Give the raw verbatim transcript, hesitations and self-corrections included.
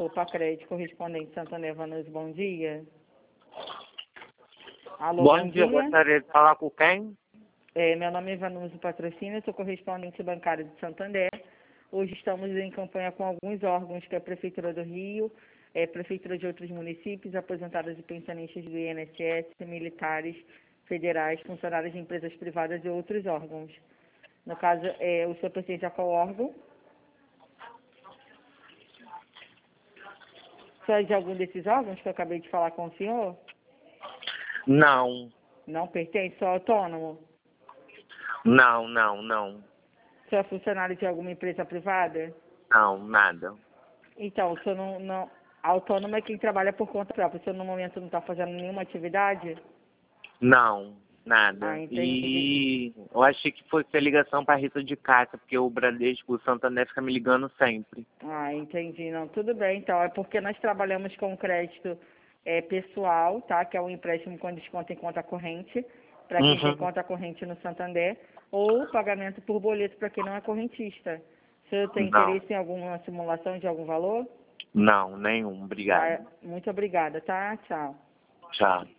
Supacred, correspondente Santander Vanusa, bom dia. Alô, Bom, bom dia, dia. gostaria de falar com quem? É, meu nome é Vanusa Patrocínio, sou correspondente bancária de Santander. Hoje estamos em campanha com alguns órgãos, que é a Prefeitura do Rio, é, Prefeitura de outros municípios, aposentados e pensionistas do I N S S, militares, federais, funcionários de empresas privadas e outros órgãos. No caso, é, o senhor pertence a qual órgão? Só é de algum desses órgãos que eu acabei de falar com o senhor? Não, Não pertence, sou autônomo? não, não, não. Sou funcionário de alguma empresa privada? Não, nada. Então, o senhor não, não... Autônomo é quem trabalha por conta própria. O senhor no momento não está fazendo nenhuma atividade? Não, nada. Ah, entendi. E eu achei que fosse a ligação para Rita de Cássia, porque o Bradesco, o Santander fica me ligando sempre. Ah, entendi. Não, tudo bem. Então, é porque nós trabalhamos com crédito é, pessoal, tá? Que é um empréstimo com desconto em conta corrente, para quem tem Uhum. conta corrente no Santander, ou pagamento por boleto para quem não é correntista. O senhor tem Não, interesse em alguma simulação de algum valor? não, nenhum. Obrigado. Tá? Muito obrigada, tá? Tchau. Tchau.